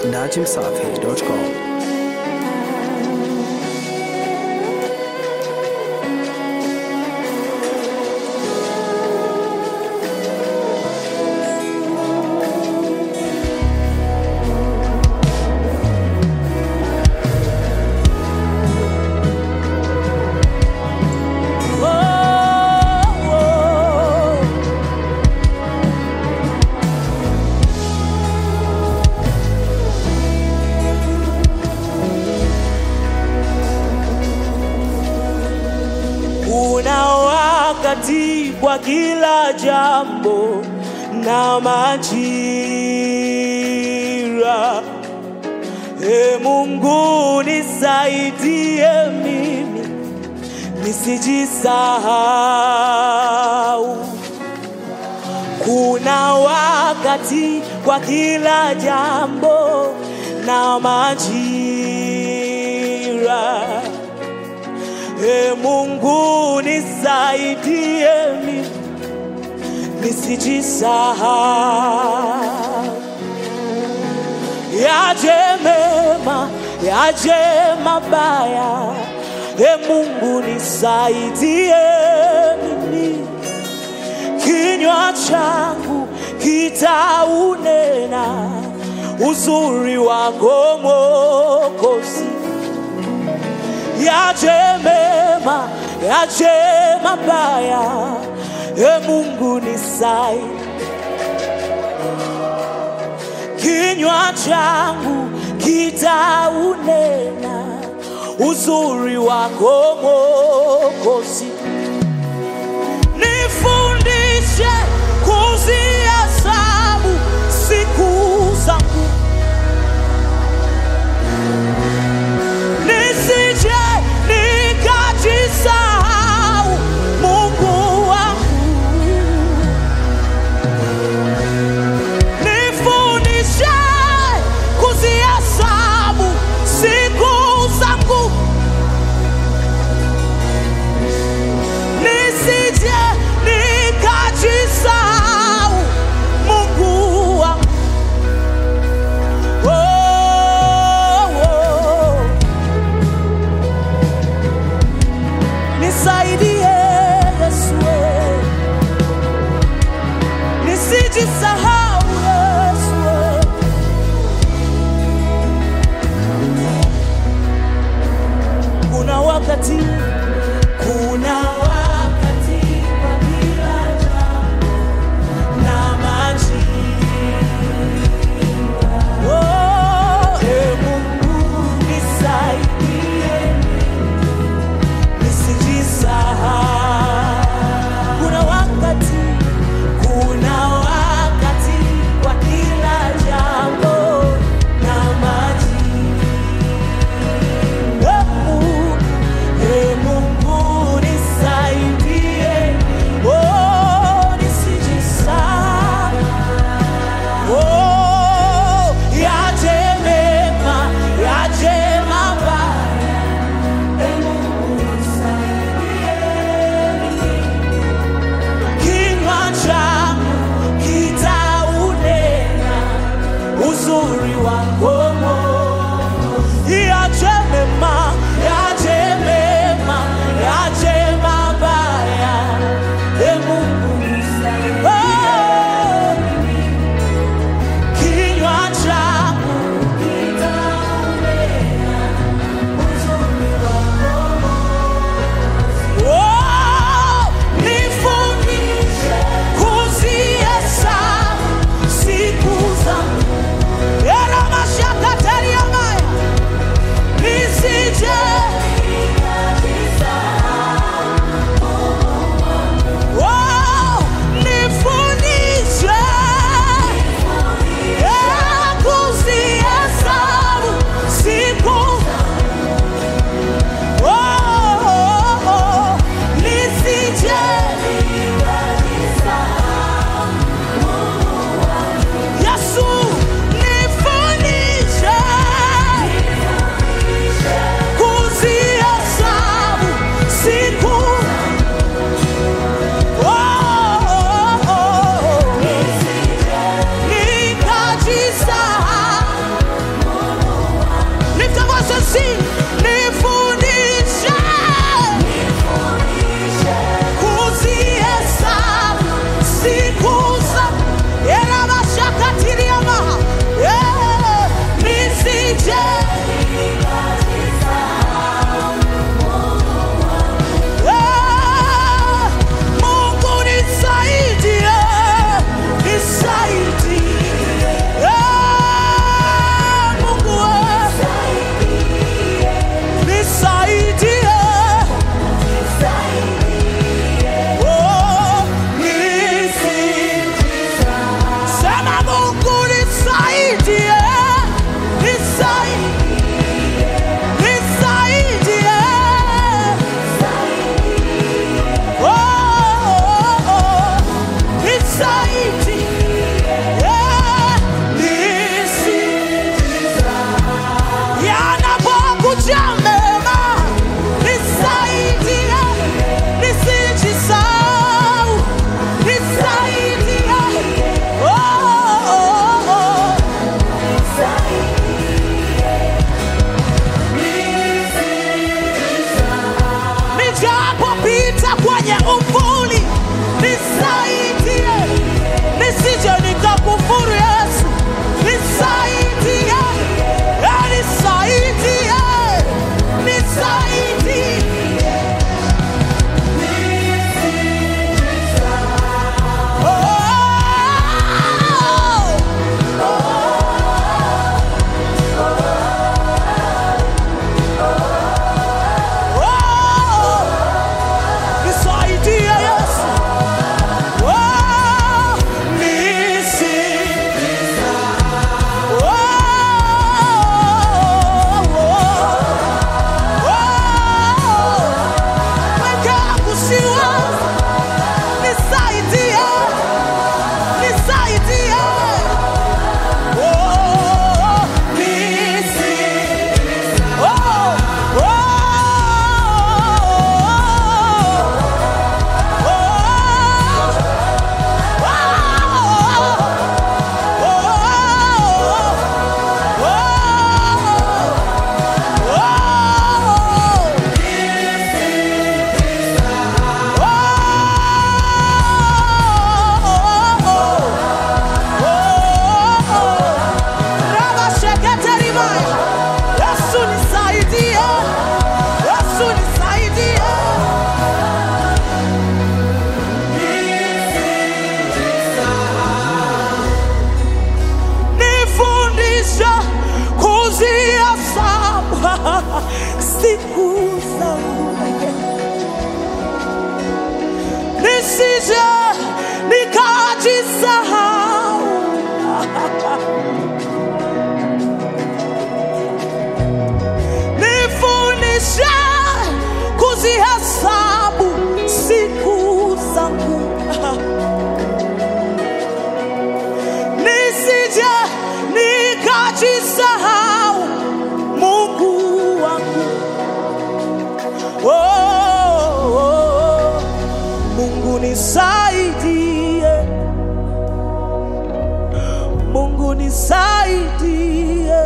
najimsafi.com. Kwa kila jambo na majira, Mungu nisaidie mimi nisijisahau. Kuna wakati kwa kila jambo na majira, Mungu nisaidie mimi nisijisahau. Yaje mema, yaje mabaya, Mungu nisaidie mimi. Kinywa changu kitaunena uzuri wako Mwokozi. Yaje mema, yaje mabaya, Mungu nisaidie. Kinywa changu kitaunena uzuri wako Mwokozi. Nifundishe kuzihesabu siku zangu, nisije nikajisahau Mungu wangu. Nifundishe kuzihesabu siku zangu, nisije siku zangu, nisije nikajisahau. Nifundishe kuzihesabu siku zangu, nisije nikajisahau Mungu wangu. Mungu nisaidie, Mungu nisaidie,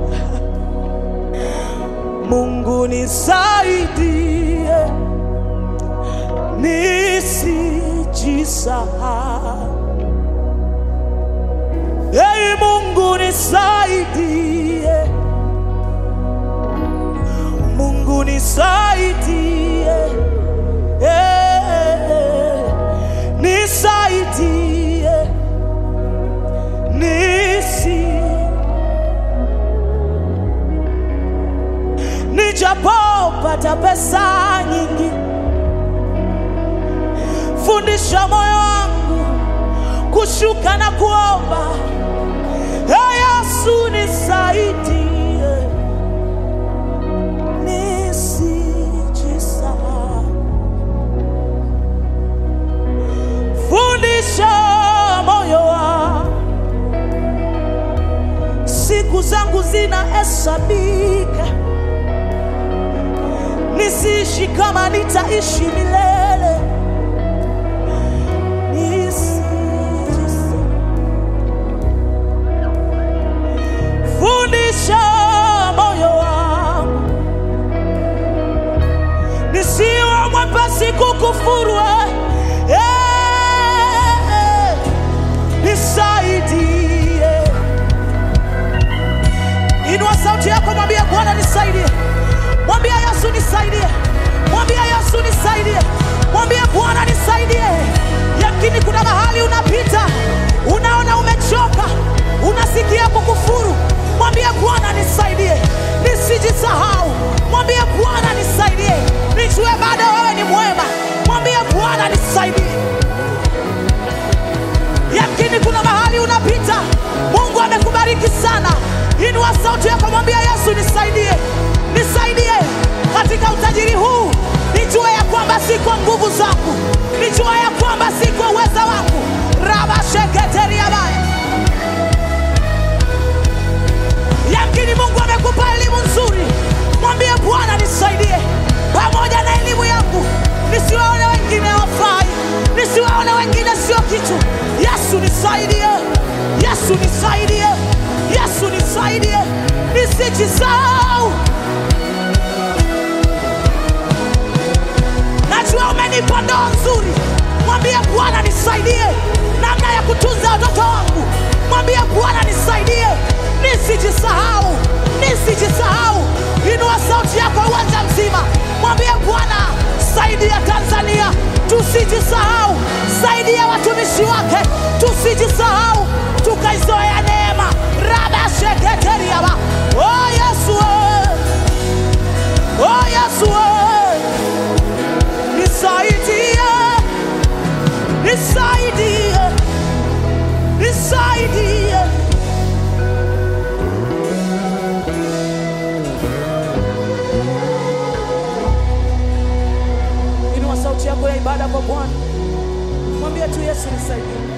Mungu nisaidie, nisijisahau. Hey, Mungu nisaidie, Mungu nisaidie, nisaidie, nijapopata pesa nyingi, fundisha moyo wangu kushuka na kuomba. Hey, Yesu nisaidie, nisijisahau. Fundisha moyo wangu, siku zangu zinahesabika, nisiishi kama nitaishi milele. Fundisha moyo wangu, nisiwe mwepesi kukufuru. Nisaidie. Inua sauti yako, mwambie Bwana nisaidie. Mwambie Yesu nisaidie. Mwambie Yesu nisaidie. Mwambie Bwana nisaidie. Yakini kuna mahali unapita, unaona umechoka, unasikia kukufuru. Mwambie Bwana nisaidie, nisijisahau. Mwambie Bwana nisaidie, nijue bado wewe ni mwema. Mwambie Bwana nisaidie. Yakini kuna mahali unapita, Mungu amekubariki sana. Inua sauti yako, mwambie Yesu nisaidie. Nisaidie katika utajiri huu, nijue ya kwamba si kwa nguvu zangu, nijue ya kwamba si kwa uwezo wangu. Raba sheketeria baya. Yakini Mungu amekupa elimu nzuri, mwambie Bwana nisaidie. Pamoja na elimu yangu, nisiwaone wengine hawafai, nisiwaone wengine sio kitu. Yesu nisaidie, Yesu nisaidie, Yesu nisaidie, nisijisahau. Najua umenipa ndoa nzuri, mwambie Bwana nisaidie namna ya kutunza watoto wangu. Mwambie Bwana nisaidie, nisijisahau, nisijisahau. Inua sauti yako uwanja mzima, mwambie Bwana saidia Tanzania tusijisahau, saidia watumishi wake tusijisahau, tukaizoea neema. Raba sheketeria ba. Oh Yesu, oh Yesu, nisaidie, nisaidie, nisaidie. Inua sauti yako ya ibada kwa Bwana, mwambie tu Yesu nisaidie.